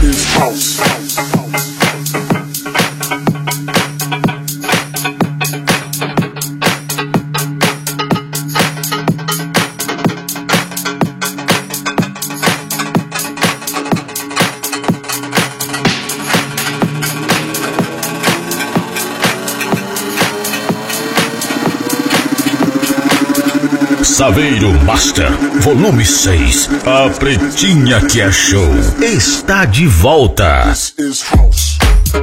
is house. Saveiro Master, volume 6. A Pretinha que é show está de volta. This is house.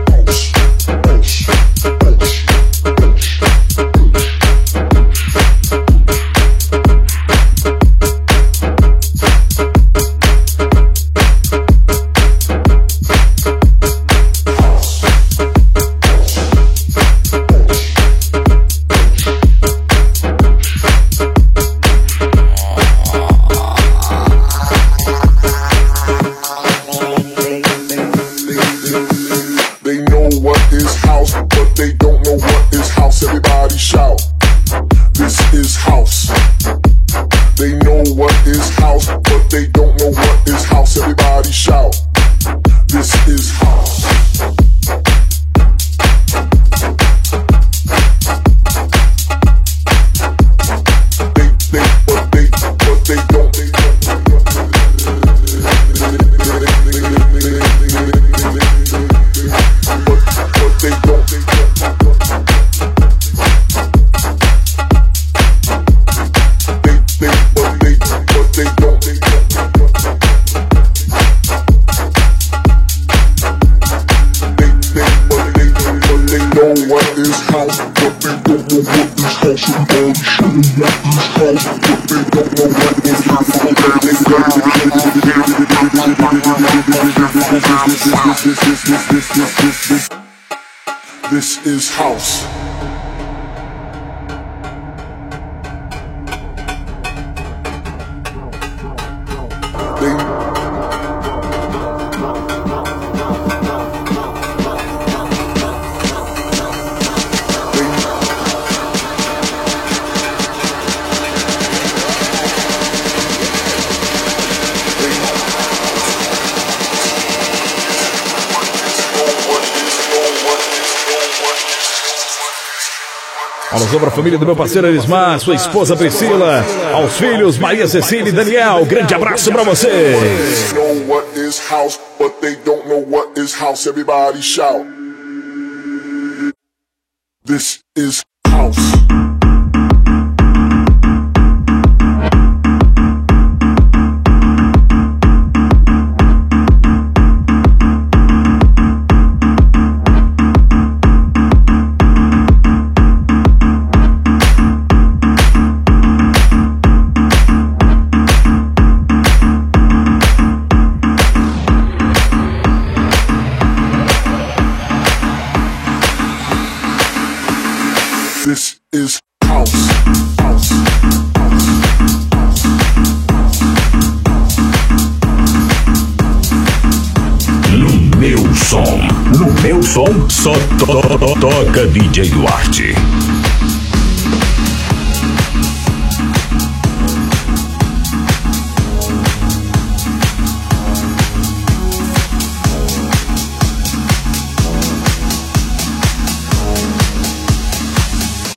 This is house. Alô para a família do meu parceiro Elismar, sua esposa Priscila, aos filhos Maria Cecília e Daniel, grande abraço para você. This is house. This is house. No meu som, só toca DJ Duarte.